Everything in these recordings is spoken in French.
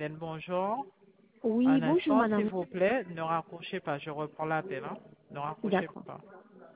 Mylène, bonjour. Oui, Un bonjour instant, s'il madame. vous plaît, ne raccrochez pas, je reprends l'appel. Hein. Ne raccrochez D'accord. pas.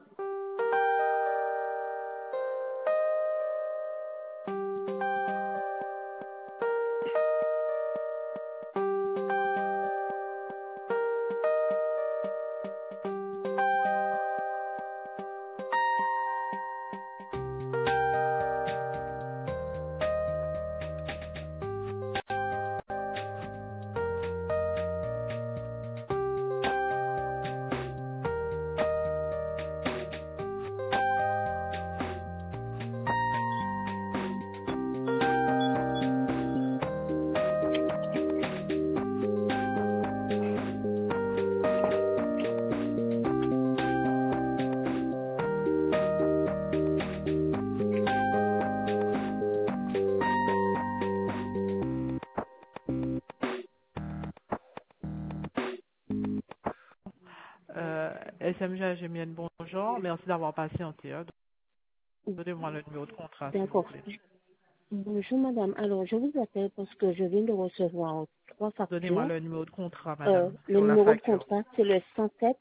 SMG Gémienne, bonjour. Merci d'avoir patienté. Hein. Donnez-moi le numéro de contrat, s'il vous D'accord. plaît. Bonjour madame. Alors, je vous appelle parce que je viens de recevoir 3 Donnez-moi factures. le numéro de contrat, madame, Le sur la numéro de facture. contrat, c'est le 107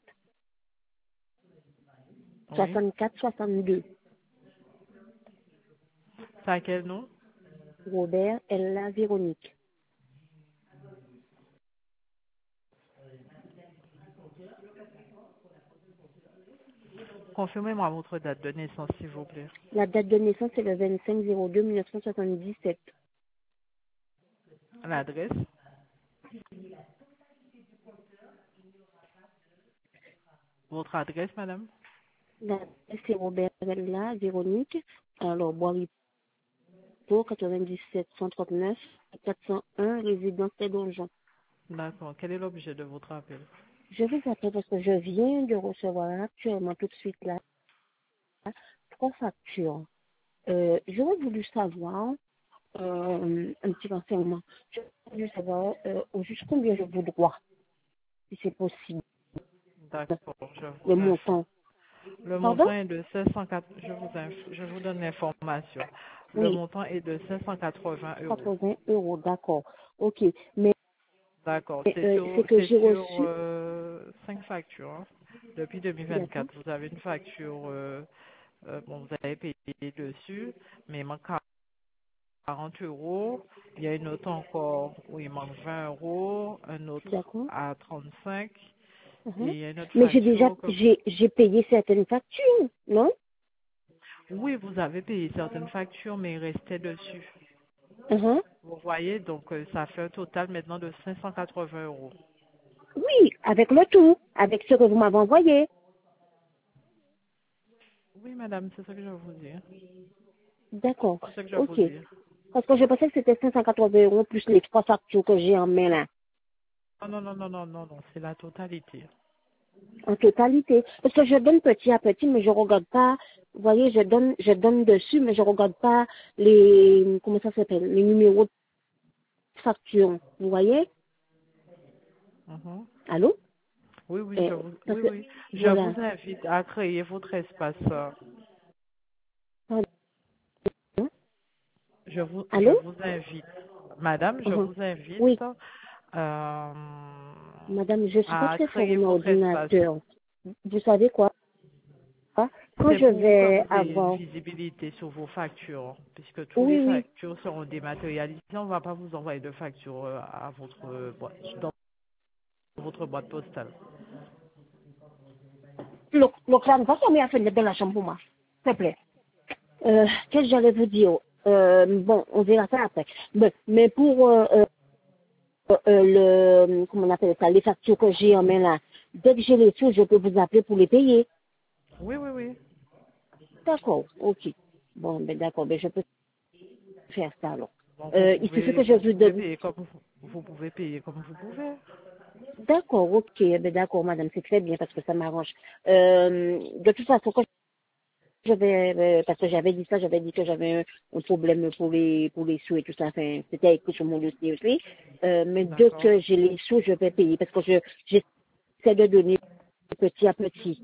Oui. 64 62. C'est à quel nom? Robert Ella Véronique. Confirmez-moi votre date de naissance, s'il vous plaît. La date de naissance, c'est le 25/02 1977. L'adresse. Votre adresse, madame. L'adresse, c'est Robert Ella Véronique. Alors, Bois-Ripeau, 97 139 401, résidence des Donjons. D'accord. Quel est l'objet de votre appel? Je vous appelle parce que je viens de recevoir actuellement tout de suite là 3 factures. J'aurais voulu savoir un petit renseignement. J'aurais voulu savoir au juste combien je vous dois, si c'est possible, D'accord, je le vous informe. montant. Le Pardon? montant est de 504, je vous donne l'information. Le Oui, montant est de 580 euros. 80 euros, d'accord. Ok, mais D'accord, c'est que c'est j'ai sur reçu, 5 factures. Hein. Depuis d'accord, 2024, vous avez une facture, bon, vous avez payé dessus, mais il manque 40 euros. Il y a une autre encore où il manque 20 euros, un autre d'accord. à 35, et Mhm. il y a une autre Mais j'ai déjà, facture que j'ai payé certaines factures, non? oui, vous avez payé certaines factures, mais il restait dessus. Mhm. Vous voyez, donc ça fait un total maintenant de 580 euros. Oui, avec le tout, avec ce que vous m'avez envoyé. Oui, madame, c'est ça que je vous dis. D'accord, C'est ça que je vous ok. dis. Parce que je pensais que c'était 580 euros plus les 3 factures que j'ai en main là. Non, non, non, non, non, non, non, c'est la totalité. En totalité. Parce que je donne petit à petit, mais je regarde pas. Vous voyez, je donne dessus, mais je regarde pas les, comment ça s'appelle, les numéros de facture. Vous voyez? Mhm. Allô? Oui, oui, Parce oui, que, oui. Je voilà. vous invite à créer votre espace. Pardon? Je Allô? vous invite, madame, je Mhm. vous invite Oui, madame, je suis pas à très fort créer en votre espace. ordinateur. Vous savez quoi? Quand C'est je pour que vais vous ayez une avoir, visibilité sur vos factures, puisque tous les oui, oui, factures seront dématérialisées. On ne va pas vous envoyer de factures à votre boîte, dans votre boîte postale. le crâne va fermer la fenêtre de la chambre pour moi, s'il te plaît. Qu'est-ce que j'allais vous dire? Bon, on verra ça après. Mais pour comment on appelle ça, les factures que j'ai en main là, dès que j'ai les sous, je peux vous appeler pour les payer. Oui, oui, oui. D'accord, ok. Bon, ben d'accord, ben je peux faire ça alors. Bon, Il suffit que je vous donne. vous pouvez payer comme vous pouvez. D'accord, ok, ben d'accord, madame, c'est très bien parce que ça m'arrange. De toute façon, quand je vais, parce que j'avais dit ça, j'avais dit que j'avais un problème pour les sous et tout ça, enfin, c'était écrit sur mon dossier aussi. Mais dès D'accord. que j'ai les sous, je vais payer parce que j'essaie de donner petit à petit.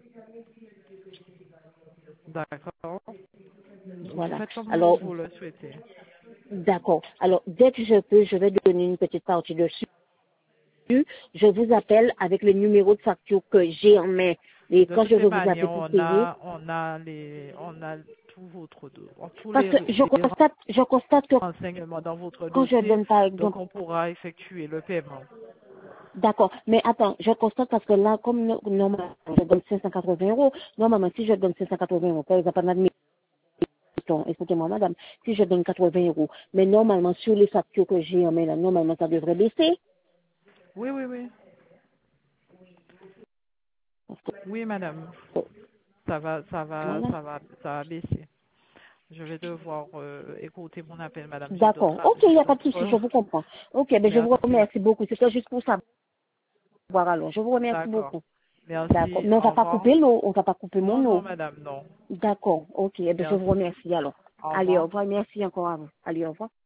D'accord. Vous Voilà. faites comme Alors, vous le souhaitez. D'accord. Alors, dès que je peux, je vais donner une petite partie dessus. Je vous appelle avec le numéro de facture que j'ai en main. Et De quand toutes je les vais vous appeler manières, pour payer, on a tout votre, tous parce que les je constate que renseignements dans votre quand je dossier, donne par donc exemple, on pourra effectuer le paiement. d'accord, mais attends, je constate parce que là, comme normalement, je donne 580 euros, normalement, si je donne 580 euros, par exemple, admettons, écoutez-moi, madame, si je donne 80 euros, mais normalement, sur les factures que j'ai en main, là, normalement, ça devrait baisser. Oui, oui, oui. Oui, madame. Voilà. Ça va baisser. Je vais devoir écouter mon appel, madame. D'accord. Ok, il n'y a pas de souci, je d'autres. vous comprends. Ok, ben je vous Merci. remercie beaucoup. C'était juste pour savoir alors. Je vous remercie D'accord. beaucoup. D'accord. Merci. Mais on Au va pas revoir. couper l'eau, on va pas couper Non, mon non, eau. madame, non. D'accord. Ok, eh ben je vous Merci. remercie alors. Au Allez, au revoir. revoir. Merci encore à vous. Allez, au revoir.